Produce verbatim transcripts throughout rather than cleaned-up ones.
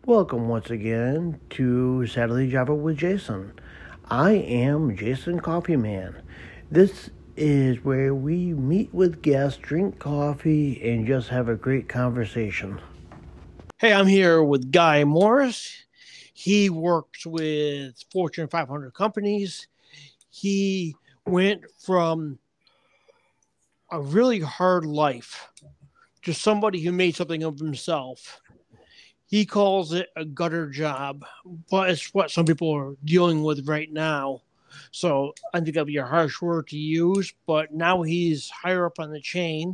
Welcome once again to Saturday Java with Jason. I am Jason Coffee Man. This is where we meet with guests, drink coffee, and just have a great conversation. Hey, I'm here with Guy Morris. He works with Fortune five hundred companies. He went from a really hard life to somebody who made something of himself. He calls it a gutter job, but it's what some people are dealing with right now. So I think that'd be a harsh word to use, but now he's higher up on the chain.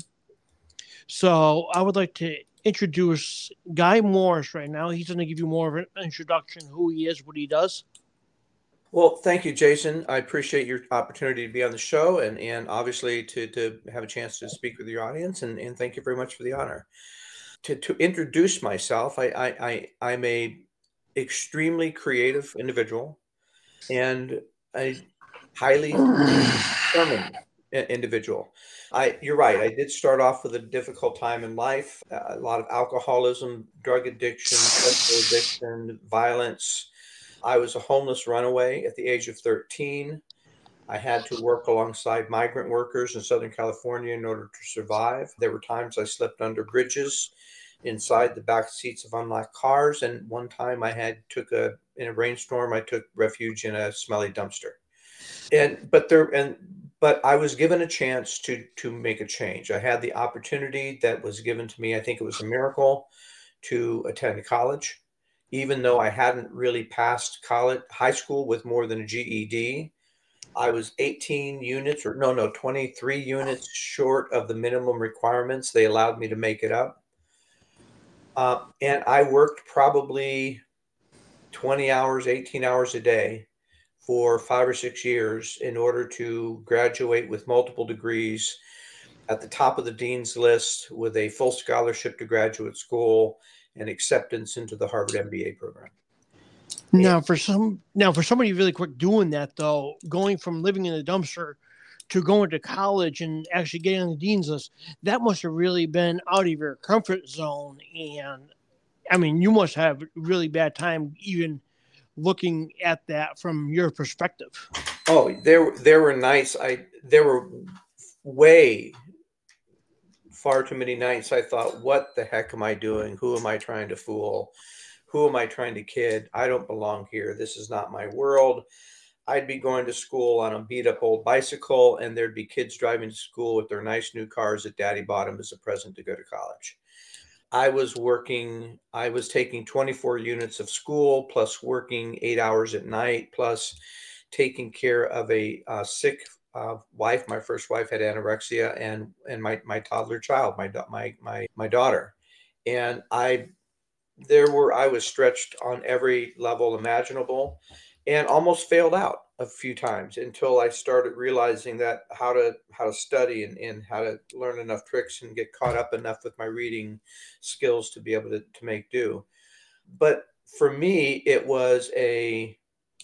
So I would like to introduce Guy Morris right now. He's going to give you more of an introduction, who he is, what he does. Well, thank you, Jason. I appreciate your opportunity to be on the show and, and obviously to, to have a chance to speak with your audience. And, and thank you very much for the honor. To, to introduce myself, I, I, I, I'm a extremely creative individual and a highly determined individual. I, you're right. I did start off with a difficult time in life, a lot of alcoholism, drug addiction, sexual addiction, violence. I was a homeless runaway at the age of thirteen. I had to work alongside migrant workers in Southern California in order to survive. There were times I slept under bridges, inside the back seats of unlocked cars, and one time I had took a in a rainstorm. I took refuge in a smelly dumpster. And but there and but I was given a chance to to make a change. I had the opportunity that was given to me. I think it was a miracle to attend college, even though I hadn't really passed college, high school with more than a G E D. I was eighteen units or no, no, twenty-three units short of the minimum requirements. They allowed me to make it up. Uh, and I worked probably twenty hours, eighteen hours a day for five or six years in order to graduate with multiple degrees at the top of the dean's list with a full scholarship to graduate school and acceptance into the Harvard M B A program. Now, for some, now for somebody really quick doing that though, going from living in a dumpster to going to college and actually getting on the dean's list, that must have really been out of your comfort zone. And I mean, you must have really bad time even looking at that from your perspective. Oh, there there were nights I there were way far too many nights I thought, what the heck am I doing? Who am I trying to fool? Who am I trying to kid? I don't belong here. This is not my world. I'd be going to school on a beat up old bicycle, and there'd be kids driving to school with their nice new cars that daddy bought them as a present to go to college. I was working, I was taking twenty-four units of school, plus working eight hours at night, plus taking care of a uh, sick uh, wife. My first wife had anorexia, and and my my toddler child, my my my my daughter, and I there were I was stretched on every level imaginable, and almost failed out a few times until I started realizing that how to how to study and, and how to learn enough tricks and get caught up enough with my reading skills to be able to, to make do. But for me, it was a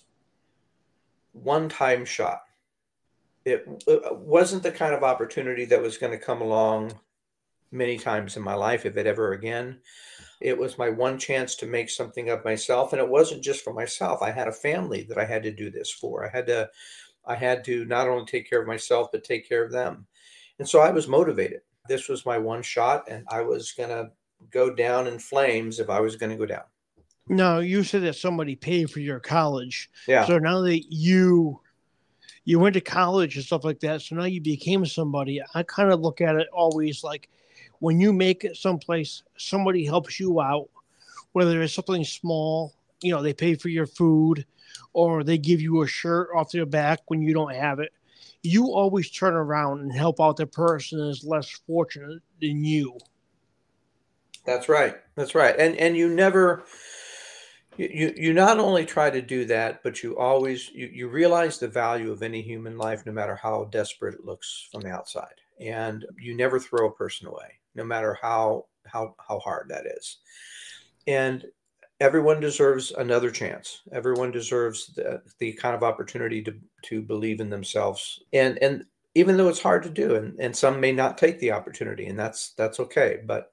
one-time shot. It, it wasn't the kind of opportunity that was going to come along many times in my life, if it ever again. It was my one chance to make something of myself. And it wasn't just for myself. I had a family that I had to do this for. I had to, I had to not only take care of myself, but take care of them. And so I was motivated. This was my one shot, and I was going to go down in flames if I was going to go down. Now, you said that somebody paid for your college. Yeah. So now that you you went to college and stuff like that, so now you became somebody. I kind of look at it always like when you make it someplace, somebody helps you out, whether it's something small, you know, they pay for your food or they give you a shirt off their back when you don't have it. You always turn around and help out the person that's less fortunate than you. That's right. That's right. And and you never you you not only try to do that, but you always you, you realize the value of any human life, no matter how desperate it looks from the outside. And you never throw a person away, no matter how how how hard that is. And everyone deserves another chance. Everyone deserves the, the kind of opportunity to to believe in themselves. And and even though it's hard to do, and, and some may not take the opportunity, and that's that's okay. But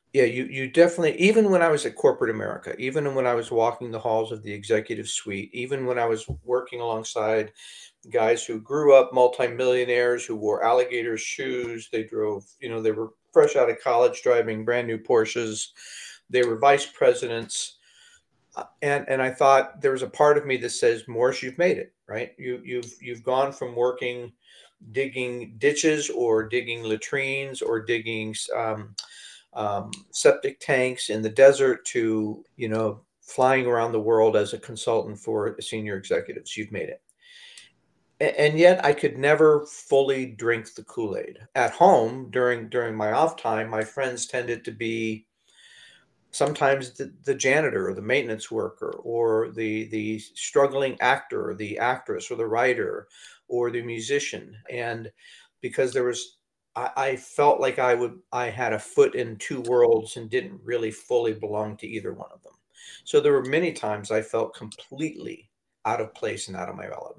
Yeah, you you definitely, even when I was at corporate America, even when I was walking the halls of the executive suite, even when I was working alongside guys who grew up multimillionaires who wore alligator shoes, they drove, you know, they were fresh out of college driving brand new Porsches, they were vice presidents. Uh, and and I thought there was a part of me that says, Morris, you've made it, right? You you've you've gone from working digging ditches or digging latrines or digging um, um, septic tanks in the desert to, you know, flying around the world as a consultant for senior executives. You've made it. A- And yet I could never fully drink the Kool-Aid. At home during during my off time, my friends tended to be sometimes the, the janitor or the maintenance worker or the the struggling actor or the actress or the writer or the musician. And because there was I, I felt like I would I had a foot in two worlds and didn't really fully belong to either one of them. So there were many times I felt completely out of place and out of my element.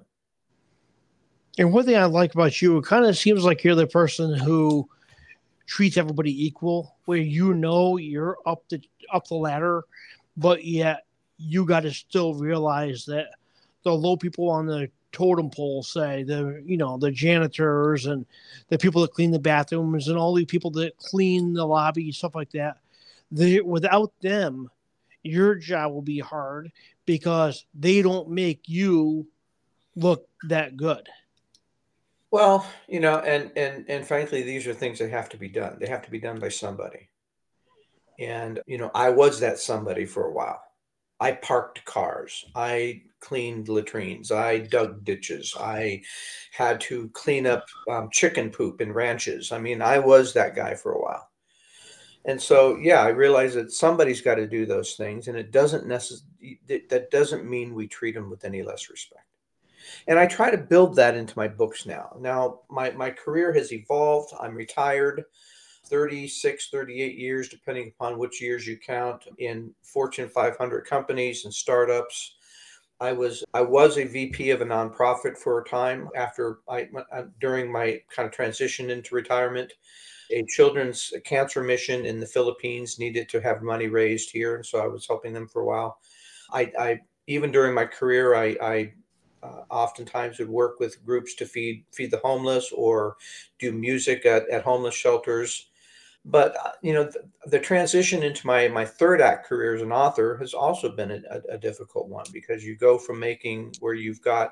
And one thing I like about you, it kind of seems like you're the person who treats everybody equal, where you know you're up the up the ladder, but yet you got to still realize that the low people on the totem pole, say the you know the janitors and the people that clean the bathrooms and all the people that clean the lobby, stuff like that. They, without them, your job will be hard because they don't make you look that good. Well, you know, and and and frankly, these are things that have to be done. They have to be done by somebody. And, you know, I was that somebody for a while. I parked cars. I cleaned latrines. I dug ditches. I had to clean up um, chicken poop in ranches. I mean, I was that guy for a while. And so, yeah, I realize that somebody's got to do those things, and it doesn't necessarily that that doesn't mean we treat them with any less respect. And I try to build that into my books now. Now, my my career has evolved. I'm retired. thirty-six, thirty-eight years, depending upon which years you count, in Fortune five hundred companies and startups. I was I was a V P of a nonprofit for a time after I uh, during my kind of transition into retirement. A children's cancer mission in the Philippines needed to have money raised here, and so I was helping them for a while. I, I even during my career, I, I uh, oftentimes would work with groups to feed feed the homeless or do music at, at homeless shelters. But uh, you know, the, the transition into my my third act career as an author has also been a, a, a difficult one because you go from making where you've got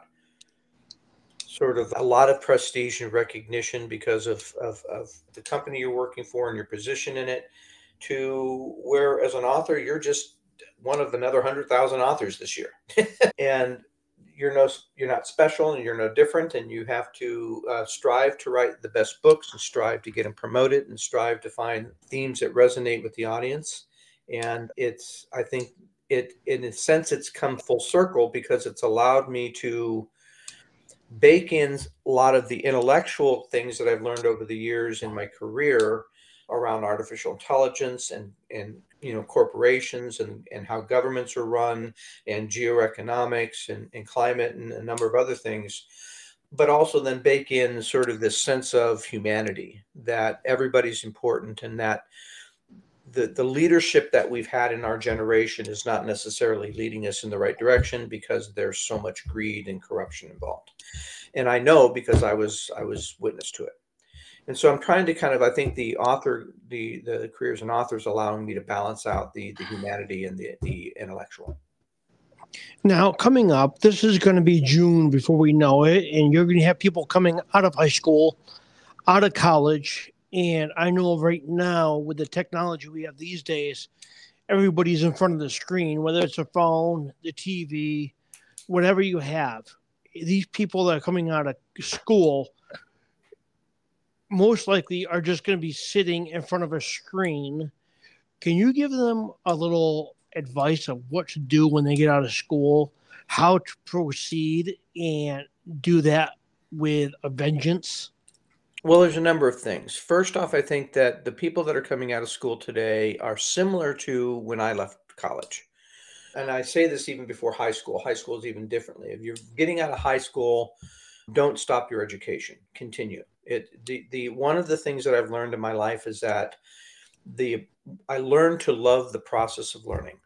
sort of a lot of prestige and recognition because of, of, of the company you're working for and your position in it, to where as an author you're just one of another one hundred thousand authors this year. And you're no you're not special and you're no different, and you have to uh, strive to write the best books and strive to get them promoted and strive to find themes that resonate with the audience. And it's I think it in a sense it's come full circle because it's allowed me to bake in a lot of the intellectual things that I've learned over the years in my career around artificial intelligence and and you know corporations and and how governments are run and geoeconomics and, and climate and a number of other things, but also then bake in sort of this sense of humanity that everybody's important and that the the leadership that we've had in our generation is not necessarily leading us in the right direction because there's so much greed and corruption involved. And I know because I was I was witness to it. And so I'm trying to kind of I think the author the the career as an author is allowing me to balance out the the humanity and the the intellectual. Now, coming up, this is going to be June before we know it, and you're going to have people coming out of high school, out of college. And I know right now, with the technology we have these days, everybody's in front of the screen, whether it's a phone, the T V, whatever you have. These people that are coming out of school most likely are just going to be sitting in front of a screen. Can you give them a little advice of what to do when they get out of school, how to proceed and do that with a vengeance? Well, there's a number of things. First off, I think that the people that are coming out of school today are similar to when I left college. And I say this even before high school. High school is even differently. If you're getting out of high school, don't stop your education. Continue. It the the one of the things that I've learned in my life is that the I learned to love the process of learning.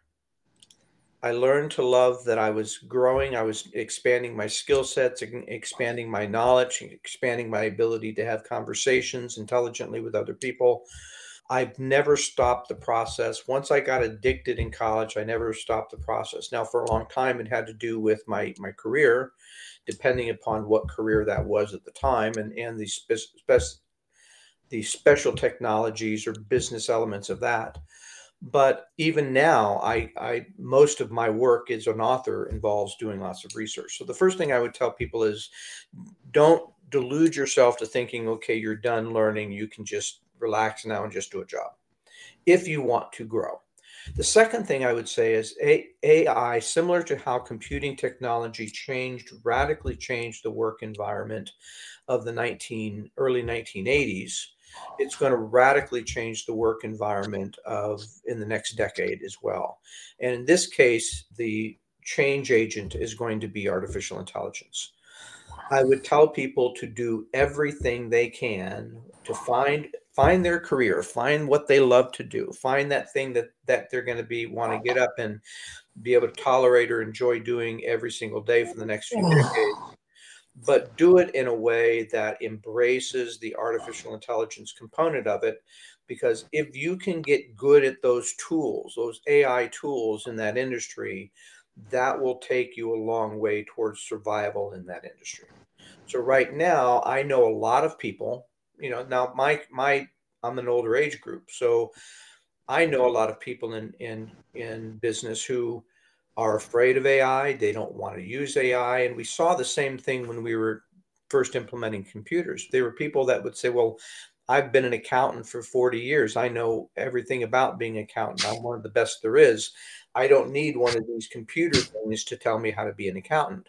I learned to love that I was growing, I was expanding my skill sets, e expanding my knowledge, expanding my ability to have conversations intelligently with other people. I've never stopped the process. Once I got addicted in college, I never stopped the process. Now, for a long time, it had to do with my my career, depending upon what career that was at the time, and and the spec spec the special technologies or business elements of that. But even now, I, I most of my work as an author involves doing lots of research. So the first thing I would tell people is don't delude yourself to thinking, okay, you're done learning, you can just relax now and just do a job if you want to grow. The second thing I would say is A- AI, similar to how computing technology changed, radically changed the work environment of the nineteen early nineteen eighties, it's going to radically change the work environment of in the next decade as well. And in this case, the change agent is going to be artificial intelligence. I would tell people to do everything they can to find find their career, find what they love to do, find that thing that that they're going to be want to get up and be able to tolerate or enjoy doing every single day for the next few decades, but do it in a way that embraces the artificial intelligence component of it. Because if you can get good at those tools, those A I tools in that industry, that will take you a long way towards survival in that industry. So right now, I know a lot of people, you know, now my my I'm an older age group, so I know a lot of people in in in business who are afraid of A I. They don't want to use A I. And we saw the same thing when we were first implementing computers. There were people that would say, well, I've been an accountant for forty years. I know everything about being an accountant. I'm one of the best there is. I don't need one of these computer things to tell me how to be an accountant.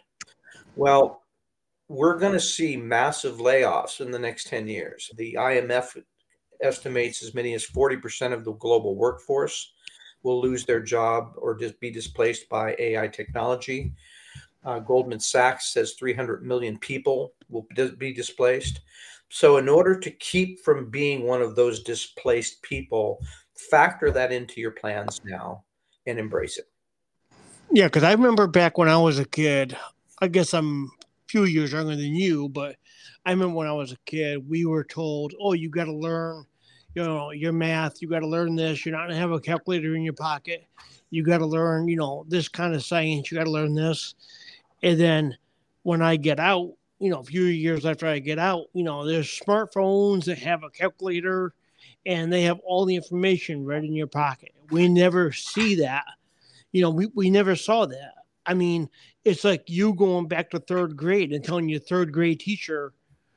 Well, we're going to see massive layoffs in the next ten years. The I M F estimates as many as forty percent of the global workforce will lose their job or just be displaced by A I technology. Uh, Goldman Sachs says three hundred million people will be displaced. So in order to keep from being one of those displaced people, factor that into your plans now and embrace it. Yeah, because I remember back when I was a kid, I guess I'm a few years younger than you, but I remember when I was a kid, we were told, oh, you got to learn, you know, your math, you got to learn this. You're not going to have a calculator in your pocket. You got to learn, you know, this kind of science. You got to learn this. And then when I get out, you know, a few years after I get out, you know, there's smartphones that have a calculator and they have all the information right in your pocket. We never see that. You know, we, we never saw that. I mean, it's like you going back to third grade and telling your third grade teacher,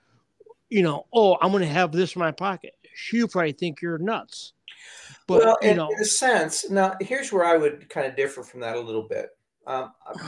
you know, oh, I'm going to have this in my pocket. She'll probably think you're nuts. But, Well, you in, know, in a sense, now here's where I would kind of differ from that a little bit. Um,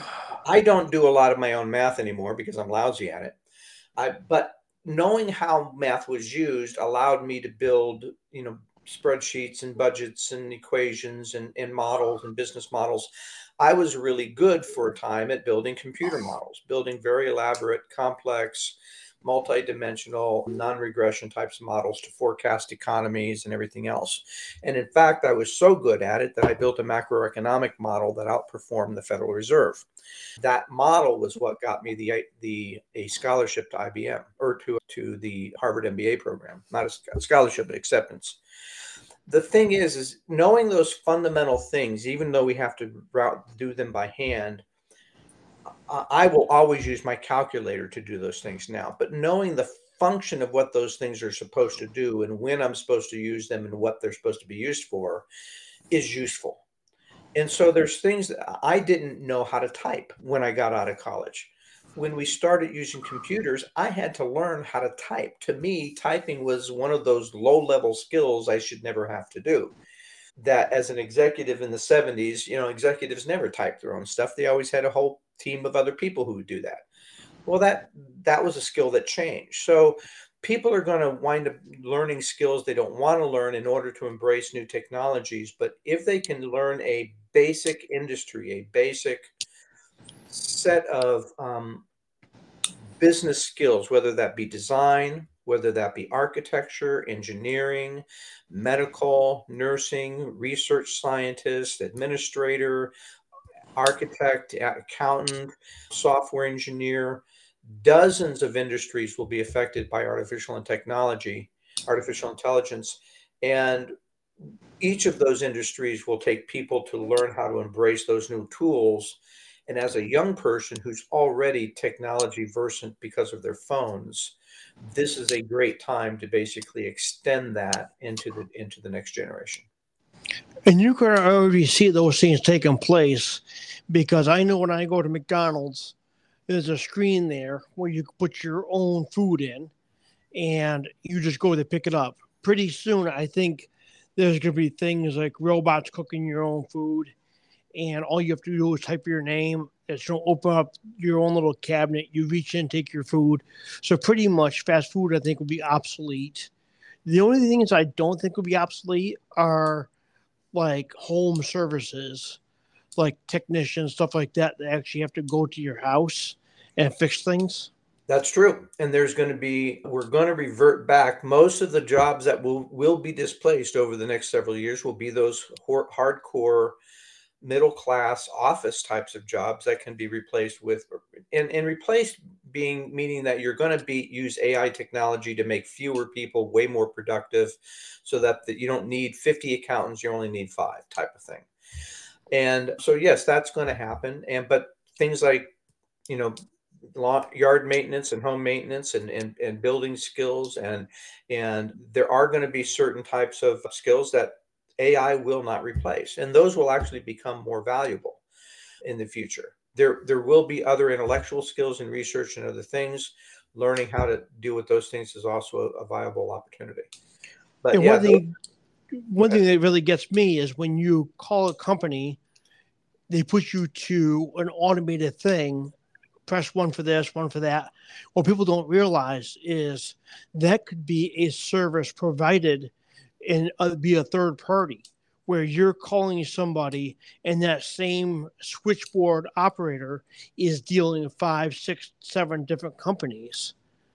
I don't do a lot of my own math anymore because I'm lousy at it. I, but knowing how math was used allowed me to build, you know, spreadsheets and budgets and equations and, and models and business models. I was really good for a time at building computer models, building very elaborate, complex, multi-dimensional, non-regression types of models to forecast economies and everything else. And in fact, I was so good at it that I built a macroeconomic model that outperformed the Federal Reserve. That model was what got me the the a scholarship to I B M or to to the Harvard M B A program, not a scholarship, but acceptance. The thing is, is knowing those fundamental things, even though we have to route, do them by hand, I will always use my calculator to do those things now. But knowing the function of what those things are supposed to do and when I'm supposed to use them and what they're supposed to be used for is useful. And so there's things that I didn't know how to type when I got out of college. When we started using computers, I had to learn how to type. To me, typing was one of those low-level skills I should never have to do. That as an executive in the seventies, you know, executives never typed their own stuff. They always had a whole team of other people who would do that. Well, that that was a skill that changed. So people are going to wind up learning skills they don't want to learn in order to embrace new technologies. But if they can learn a basic industry, a basic set of um, business skills, whether that be design, whether that be architecture, engineering, medical, nursing, research scientist, administrator, architect, accountant, software engineer. Dozens of industries will be affected by artificial and technology, artificial intelligence. And each of those industries will take people to learn how to embrace those new tools. And as a young person who's already technology versant because of their phones, this is a great time to basically extend that into the into the next generation. And you can already see those things taking place, because I know when I go to McDonald's, there's a screen there where you put your own food in and you just go to pick it up. Pretty soon, I think there's going to be things like robots cooking your own food, and all you have to do is type your name. It's going to open up your own little cabinet. You reach in, take your food. So pretty much fast food, I think, will be obsolete. The only things I don't think will be obsolete are like home services, like technicians, stuff like that, that actually have to go to your house and fix things. That's true. And there's going to be, we're going to revert back. Most of the jobs that will, will be displaced over the next several years will be those hardcore middle-class office types of jobs that can be replaced with, and, and replaced being, meaning that you're going to be use A I technology to make fewer people way more productive, so that, that you don't need fifty accountants, you only need five type of thing. And so, yes, that's going to happen. And, but things like, you know, yard maintenance and home maintenance and, and, and building skills. And, and there are going to be certain types of skills that A I will not replace. And those will actually become more valuable in the future. There, there will be other intellectual skills and research and other things. Learning how to deal with those things is also a, a viable opportunity. But and yeah, one thing, those, one thing that really gets me is when you call a company, they put you to an automated thing. Press one for this, one for that. What people don't realize is that could be a service provided and uh, be a third party, where you're calling somebody and that same switchboard operator is dealing with five, six, seven different companies.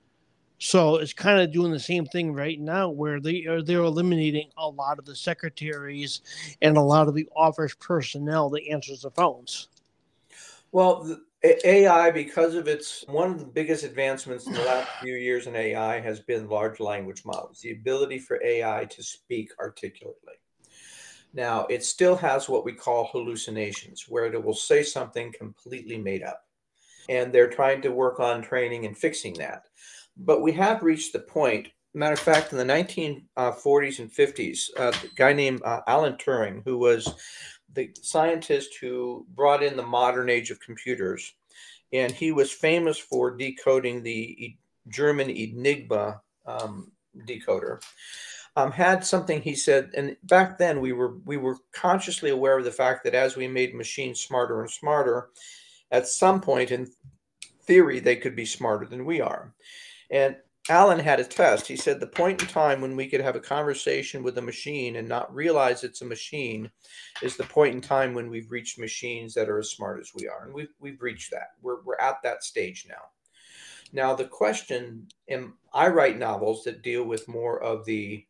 So it's kind of doing the same thing right now, where they are they're eliminating a lot of the secretaries and a lot of the office personnel that answers the phones. Well, the A I, because of its, one of the biggest advancements in the last few years in A I has been large language models, the ability for A I to speak articulately. Now, it still has what we call hallucinations, where it will say something completely made up. And they're trying to work on training and fixing that. But we have reached the point, matter of fact, in the nineteen forties and fifties, uh, a guy named uh, Alan Turing, who was the scientist who brought in the modern age of computers, and he was famous for decoding the German Enigma um, decoder, um, had something he said, and back then we were we were consciously aware of the fact that as we made machines smarter and smarter, at some point in theory they could be smarter than we are. And Alan had a test. He said the point in time when we could have a conversation with a machine and not realize it's a machine is the point in time when we've reached machines that are as smart as we are. And we've, we've reached that. We're, we're at that stage now. Now, the question, and I write novels that deal with more of the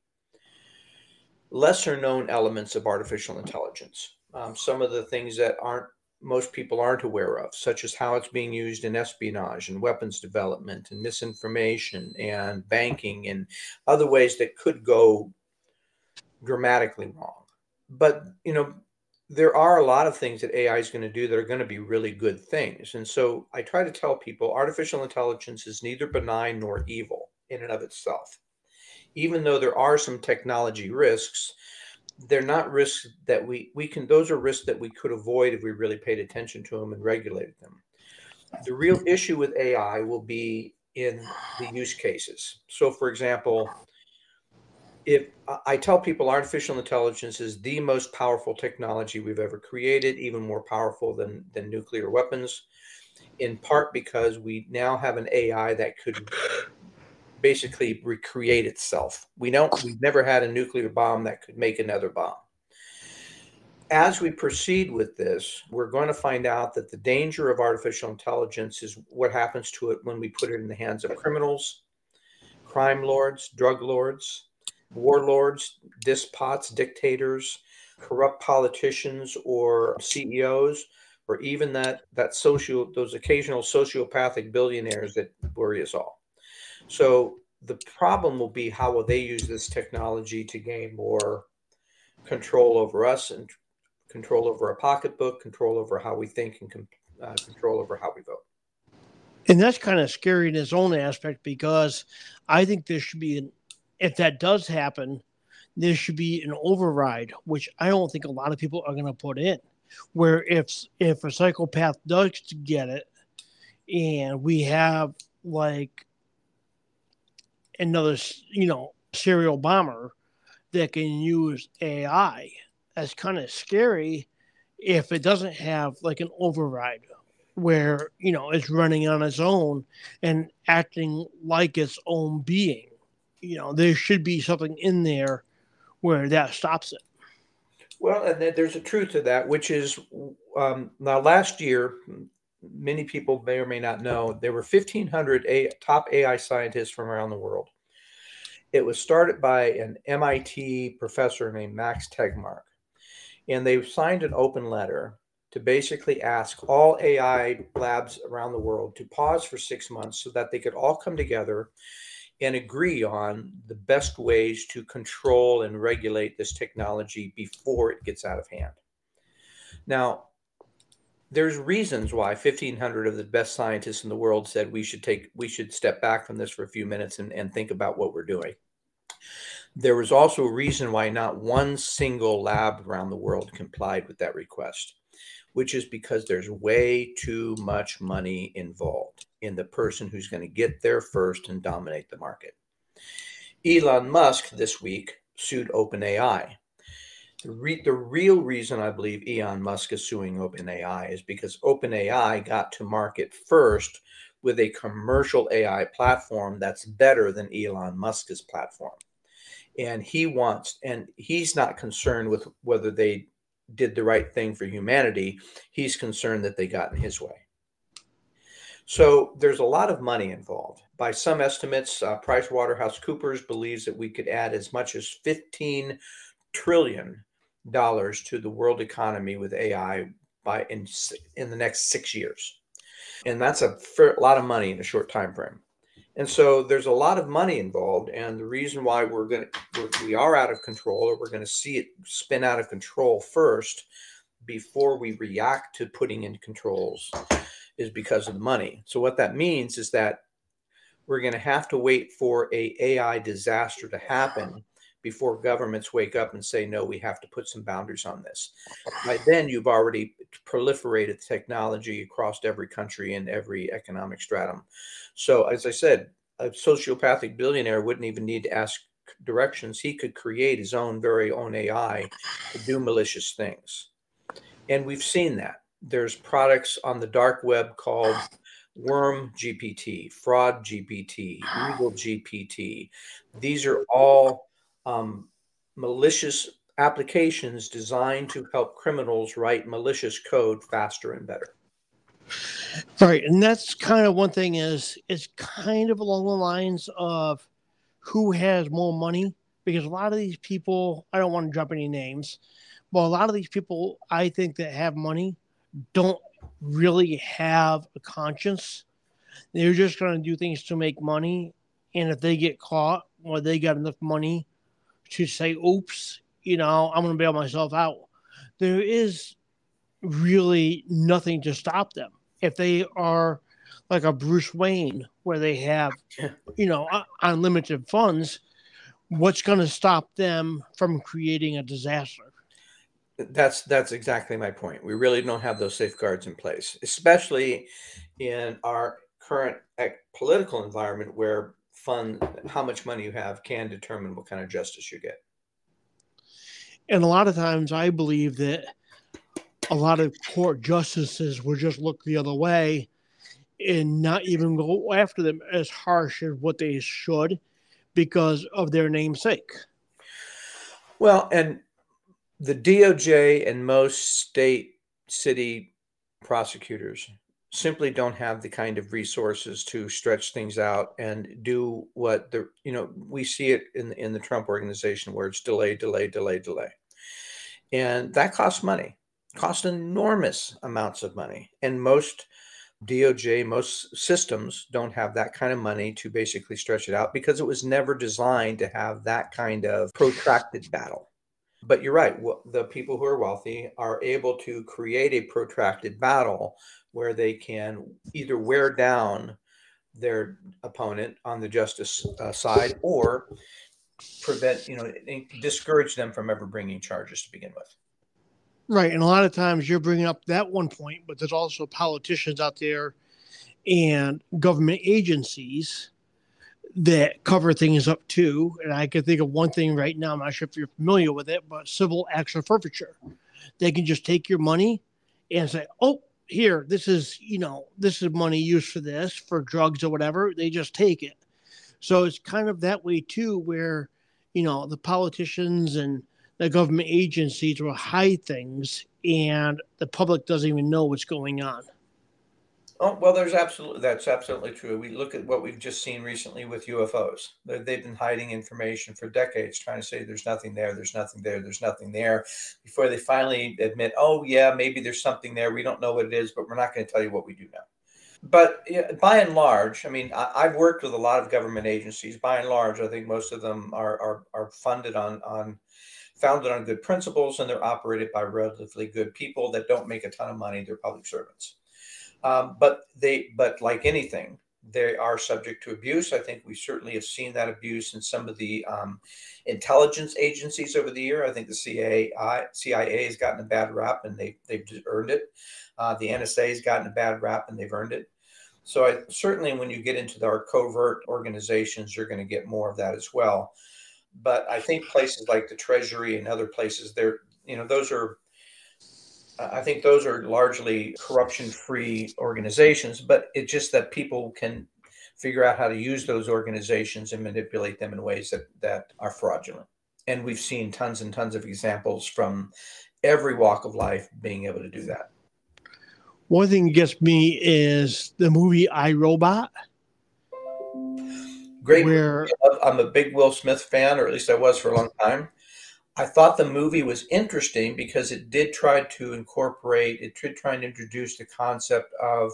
lesser known elements of artificial intelligence. Um, some of the things that aren't most people aren't aware of, such as how it's being used in espionage and weapons development and misinformation and banking and other ways that could go dramatically wrong. But, you know, there are a lot of things that A I is going to do that are going to be really good things. And so I try to tell people artificial intelligence is neither benign nor evil in and of itself. Even though there are some technology risks, they're not risks that we, we can, those are risks that we could avoid if we really paid attention to them and regulated them. The real issue with A I will be in the use cases. So for example, if I tell people artificial intelligence is the most powerful technology we've ever created, even more powerful than, than nuclear weapons, in part because we now have an A I that could basically recreate itself. We don't, we've never had a nuclear bomb that could make another bomb. As we proceed with this, we're going to find out that the danger of artificial intelligence is what happens to it when we put it in the hands of criminals crime lords, drug lords, warlords, despots, dictators, corrupt politicians or C E Os, or even that that social those occasional sociopathic billionaires that worry us all. So the problem will be, how will they use this technology to gain more control over us and control over our pocketbook, control over how we think, and uh, control over how we vote. And that's kind of scary in its own aspect, because I think there should be, an, if that does happen, there should be an override, which I don't think a lot of people are going to put in, where if if a psychopath does get it, and we have like another, you know, serial bomber that can use A I, that's kind of scary if it doesn't have like an override where, you know, it's running on its own and acting like its own being. You know, there should be something in there where that stops it. Well, and there's a truth to that, which is um, now last year, many people may or may not know, there were fifteen hundred a, top A I scientists from around the world. It was started by an M I T professor named Max Tegmark, and they signed an open letter to basically ask all A I labs around the world to pause for six months so that they could all come together and agree on the best ways to control and regulate this technology before it gets out of hand. Now, there's reasons why fifteen hundred of the best scientists in the world said we should take we should step back from this for a few minutes and, and think about what we're doing. There was also a reason why not one single lab around the world complied with that request, which is because there's way too much money involved in the person who's going to get there first and dominate the market. Elon Musk this week sued OpenAI. The, re- the real reason I believe Elon Musk is suing OpenAI is because OpenAI got to market first with a commercial A I platform that's better than Elon Musk's platform. And he wants, and he's not concerned with whether they did the right thing for humanity. He's concerned that they got in his way. So there's a lot of money involved. By some estimates, uh, PricewaterhouseCoopers believes that we could add as much as fifteen trillion dollars to the world economy with A I by in, in the next six years. And that's a fair, lot of money in a short time frame. And so there's a lot of money involved. And the reason why we're going to, we are out of control, or we're going to see it spin out of control first before we react to putting in controls, is because of the money. So what that means is that we're going to have to wait for a AI disaster to happen before governments wake up and say, no, we have to put some boundaries on this. By then, you've already proliferated technology across every country and every economic stratum. So as I said, a sociopathic billionaire wouldn't even need to ask directions. He could create his own very own A I to do malicious things. And we've seen that. There's products on the dark web called Worm G P T, Fraud G P T, Evil G P T. These are all um, malicious applications designed to help criminals write malicious code faster and better. Right. And that's kind of one thing is, it's kind of along the lines of who has more money, because a lot of these people, I don't want to drop any names, but a lot of these people, I think, that have money don't really have a conscience. They're just going to do things to make money. And if they get caught, or they got enough money to say, oops, you know, I'm going to bail myself out, there is really nothing to stop them. If they are like a Bruce Wayne, where they have, you know, unlimited funds, what's going to stop them from creating a disaster? That's that's exactly my point. We really don't have those safeguards in place, especially in our current political environment, where fund, how much money you have can determine what kind of justice you get. And a lot of times I believe that a lot of court justices will just look the other way and not even go after them as harsh as what they should, because of their namesake. Well, and the D O J and most state city prosecutors simply don't have the kind of resources to stretch things out and do what the, you know, we see it in, in the Trump organization where it's delay, delay, delay, delay. And that costs money, costs enormous amounts of money. And most D O J, most systems don't have that kind of money to basically stretch it out because it was never designed to have that kind of protracted battle. But you're right. The people who are wealthy are able to create a protracted battle where they can either wear down their opponent on the justice uh, side or prevent, you know, discourage them from ever bringing charges to begin with. Right. And a lot of times you're bringing up that one point, but there's also politicians out there and government agencies that cover things up too. And I can think of one thing right now. I'm not sure if you're familiar with it, but civil action forfeiture. They can just take your money and say, oh, here, this is, you know, this is money used for this, for drugs or whatever. They just take it. So it's kind of that way too, where, you know, the politicians and the government agencies will hide things and the public doesn't even know what's going on. Oh, well, there's absolutely, that's absolutely true. We look at what we've just seen recently with U F Os. They've been hiding information for decades, trying to say there's nothing there, there's nothing there, there's nothing there, before they finally admit, oh, yeah, maybe there's something there. We don't know what it is, but we're not going to tell you what we do know. But yeah, by and large, I mean, I, I've worked with a lot of government agencies. By and large, I think most of them are are, are funded on, on, founded on good principles, and they're operated by relatively good people that don't make a ton of money. They're public servants. Um, but they, but like anything, they are subject to abuse. I think we certainly have seen that abuse in some of the um, intelligence agencies over the year. I think the C I A, C I A has gotten a bad rap, and they they've earned it. Uh, the N S A has gotten a bad rap, and they've earned it. So I, certainly, when you get into our covert organizations, you're going to get more of that as well. But I think places like the Treasury and other places, they're, you know, those are. I think those are largely corruption-free organizations, but it's just that people can figure out how to use those organizations and manipulate them in ways that, that are fraudulent. And we've seen tons and tons of examples from every walk of life being able to do that. One thing that gets me is the movie I, Robot. Great. Where... I'm a big Will Smith fan, or at least I was for a long time. I thought the movie was interesting because it did try to incorporate, it did try and introduce the concept of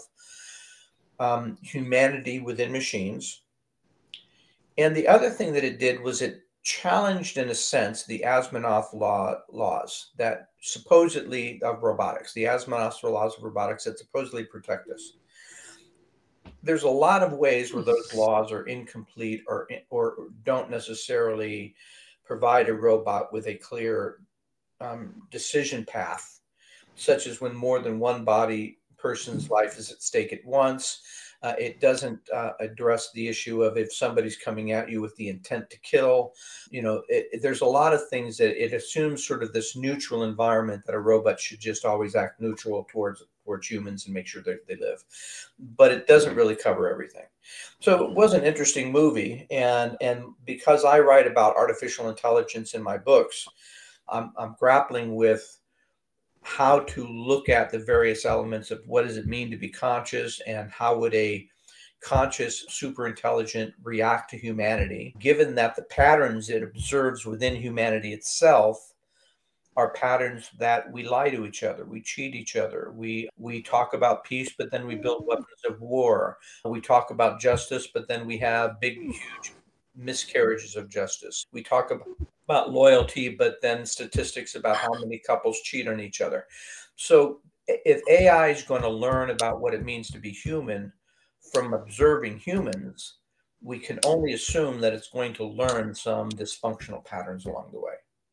um, humanity within machines. And the other thing that it did was it challenged, in a sense, the Asimov law, laws that supposedly of robotics, the Asimov laws of robotics that supposedly protect us. There's a lot of ways where those laws are incomplete or or don't necessarily provide a robot with a clear um, decision path, such as when more than one body person's life is at stake at once. Uh, it doesn't uh, address the issue of if somebody's coming at you with the intent to kill. You know, it, it, there's a lot of things that it assumes sort of this neutral environment that a robot should just always act neutral towards towards humans and make sure that they live. But it doesn't really cover everything. So it was an interesting movie. And, and because I write about artificial intelligence in my books, I'm, I'm grappling with how to look at the various elements of what does it mean to be conscious, and how would a conscious super intelligent react to humanity, given that the patterns it observes within humanity itself are patterns that we lie to each other, we cheat each other, we we talk about peace, but then we build weapons of war. We talk about justice, but then we have big, huge miscarriages of justice. We talk about, about loyalty, but then statistics about how many couples cheat on each other. So if A I is going to learn about what it means to be human from observing humans, we can only assume that it's going to learn some dysfunctional patterns along the way.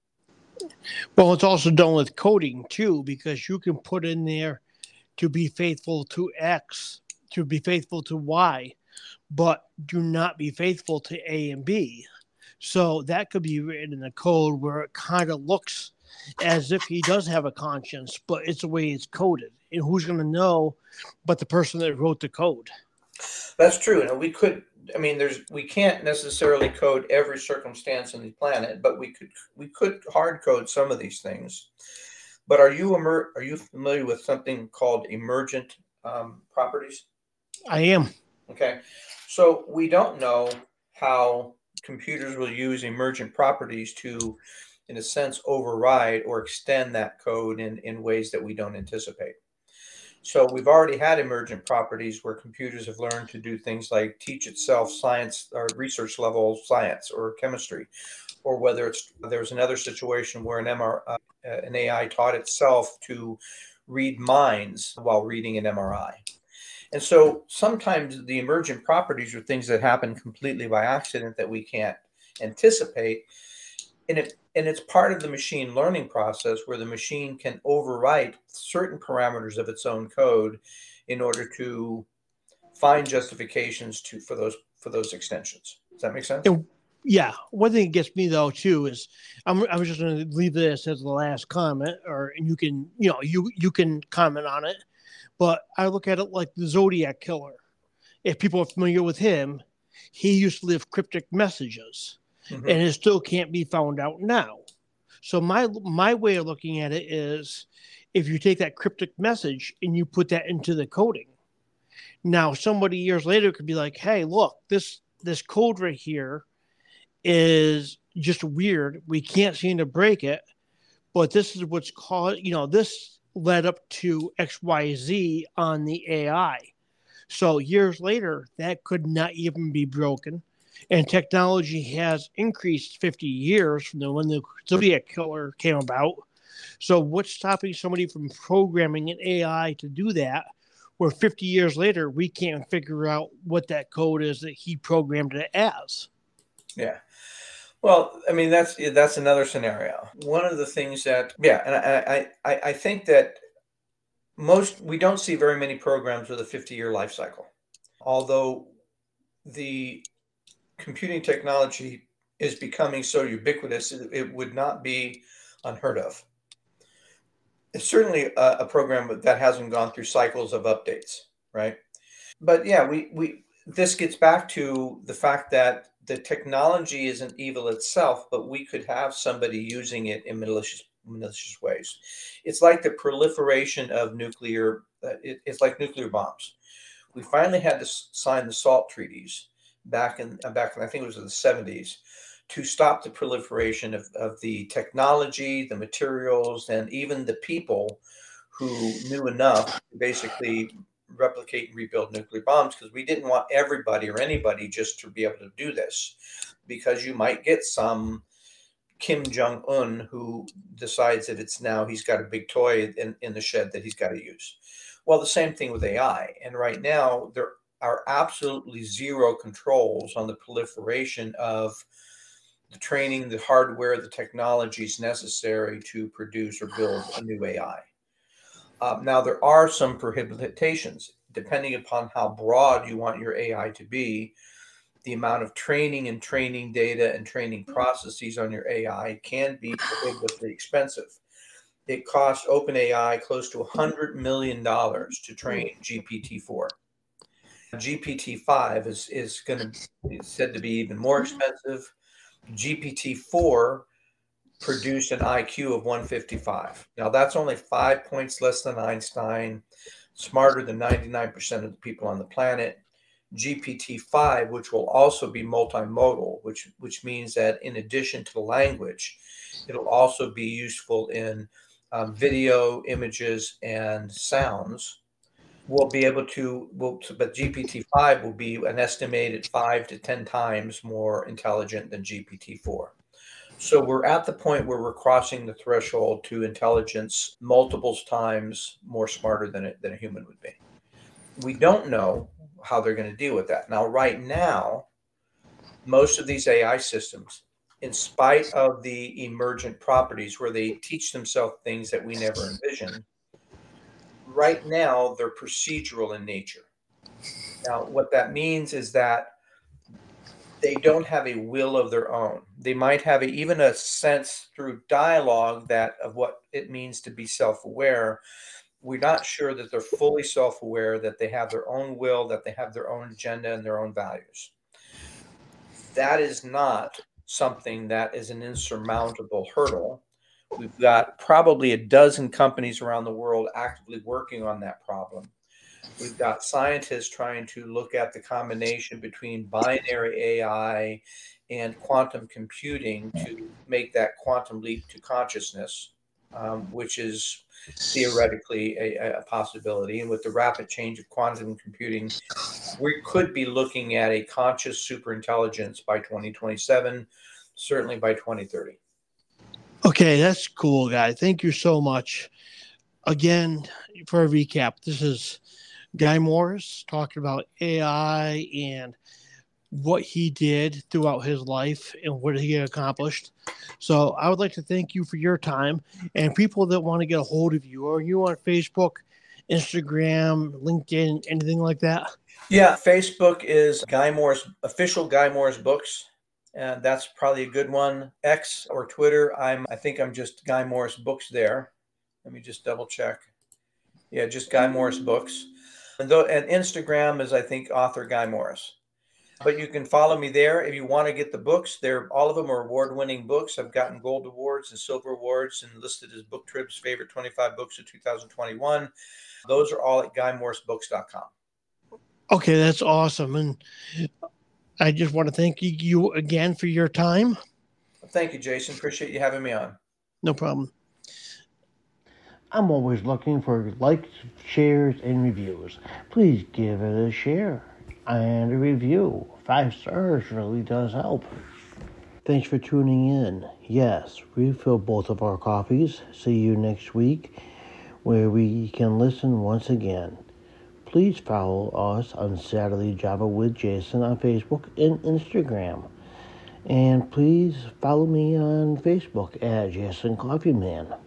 Well, it's also done with coding too, because you can put in there to be faithful to X, to be faithful to Y, but do not be faithful to A and B. So that could be written in the code where it kind of looks as if he does have a conscience, but it's the way it's coded. And who's going to know but the person that wrote the code? That's true. And we could, I mean, there's, we can't necessarily code every circumstance on the planet, but we could, we could hard code some of these things. But are you, emer- are you familiar with something called emergent um, properties? I am. Okay. So we don't know how computers will use emergent properties to, in a sense, override or extend that code in, in ways that we don't anticipate. So we've already had emergent properties where computers have learned to do things like teach itself science or research level science or chemistry, or whether it's there's another situation where an M R, uh, an A I taught itself to read minds while reading an M R I. And so sometimes the emergent properties are things that happen completely by accident that we can't anticipate. And it and it's part of the machine learning process where the machine can overwrite certain parameters of its own code in order to find justifications to for those for those extensions. Does that make sense? And yeah, one thing that gets me though too is I'm I was just going to leave this as the last comment, or and you can you know you you can comment on it, but I look at it like the Zodiac killer. If people are familiar with him, he used to leave cryptic messages. Mm-hmm. And it still can't be found out now. So my my way of looking at it is, if you take that cryptic message and you put that into the coding, now somebody years later could be like, hey, look, this this code right here is just weird. We can't seem to break it, but this is what's called, you know, this led up to X Y Z on the A I. So years later, that could not even be broken. And technology has increased fifty years from the, when the Zodiac killer came about. So what's stopping somebody from programming an A I to do that, where fifty years later, we can't figure out what that code is that he programmed it as? Yeah. Well, I mean, that's that's another scenario. One of the things that, yeah, and I I, I think that most, we don't see very many programs with a fifty-year life cycle. Although the computing technology is becoming so ubiquitous, it would not be unheard of. It's certainly a, a program that hasn't gone through cycles of updates, right? But yeah, we we this gets back to the fact that the technology isn't evil itself, but we could have somebody using it in malicious malicious ways. It's like the proliferation of nuclear. Uh, it, it's like nuclear bombs. We finally had to sign the SALT treaties back in back in, I think it was in the seventies, to stop the proliferation of, of the technology, the materials, and even the people who knew enough to basically replicate and rebuild nuclear bombs, because we didn't want everybody or anybody just to be able to do this, because you might get some Kim Jong-un who decides that it's now he's got a big toy in, in the shed that he's got to use. Well, the same thing with A I. And right now there are absolutely zero controls on the proliferation of the training, the hardware, the technologies necessary to produce or build a new A I. Um, now, there are some prohibitions depending upon how broad you want your A I to be. The amount of training and training data and training processes on your A I can be prohibitively expensive. It costs OpenAI close to one hundred million dollars to train G P T four. G P T five is, is going to be said to be even more expensive. G P T four produced an I Q of one fifty-five. Now, that's only five points less than Einstein, smarter than ninety-nine percent of the people on the planet. G P T five, which will also be multimodal, which, which means that in addition to the language, it'll also be useful in um, video, images, and sounds. We'll be able to, we'll, but G P T five will be an estimated five to ten times more intelligent than G P T four. So we're at the point where we're crossing the threshold to intelligence multiple times more smarter than, it, than a human would be. We don't know how they're going to deal with that. Now, right now, most of these A I systems, in spite of the emergent properties where they teach themselves things that we never envisioned, right now, they're procedural in nature. Now, what that means is that they don't have a will of their own. They might have a, even a sense through dialogue that of what it means to be self-aware. We're not sure that they're fully self-aware, that they have their own will, that they have their own agenda and their own values. That is not something that is an insurmountable hurdle. We've got probably a dozen companies around the world actively working on that problem. We've got scientists trying to look at the combination between binary A I and quantum computing to make that quantum leap to consciousness, um, which is theoretically a, a possibility. And with the rapid change of quantum computing, we could be looking at a conscious superintelligence by twenty twenty-seven, certainly by twenty thirty. Okay, that's cool, guy. Thank you so much. Again, for a recap, this is Guy Morris talking about A I and what he did throughout his life and what he accomplished. So I would like to thank you for your time, and people that want to get a hold of you. Are you on Facebook, Instagram, LinkedIn, anything like that? Yeah, Facebook is Guy Morris, official Guy Morris Books. And that's probably a good one. X or Twitter, I'm I think I'm just Guy Morris Books there. Let me just double check. Yeah, just Guy Morris Books. And, th- and Instagram is, I think, author Guy Morris. But you can follow me there if you want to get the books. They're all of them are award-winning books. I've gotten gold awards and silver awards and listed as Book Trib's favorite twenty-five books of two thousand twenty-one. Those are all at guy morris books dot com. Okay, that's awesome. And I just want to thank you again for your time. Thank you, Jason. Appreciate you having me on. No problem. I'm always looking for likes, shares, and reviews. Please give it a share and a review. Five stars really does help. Thanks for tuning in. Yes, refill both of our coffees. See you next week where we can listen once again. Please follow us on Saturday Java with Jason on Facebook and Instagram. And please follow me on Facebook at Jason Coffee Man.